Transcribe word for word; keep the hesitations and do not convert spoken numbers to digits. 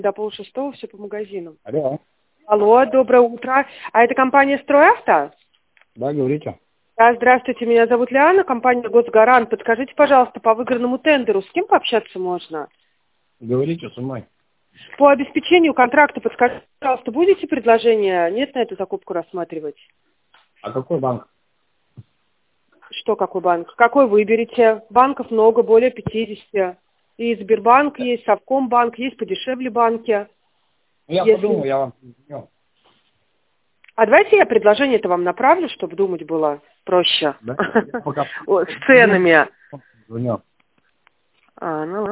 До полшестого все по магазинам. Алло. Алло, доброе утро. А это компания «Стройавто»? Да, говорите. Да, здравствуйте, меня зовут Лиана, компания «Госгарант». Подскажите, пожалуйста, по выигранному тендеру, с кем пообщаться можно? Говорите с умой. По обеспечению контракта, подскажите, пожалуйста, будете предложение? Нет на эту закупку рассматривать? А какой банк? Что, какой банк? Какой выберете? Банков много, более пятидесяти. И Сбербанк есть, Совкомбанк, есть подешевле банки. Я Если... подумал, я вам... А давайте я предложение-то вам направлю, чтобы думать было проще. Да? Пока... С ценами. Звоню. А, ну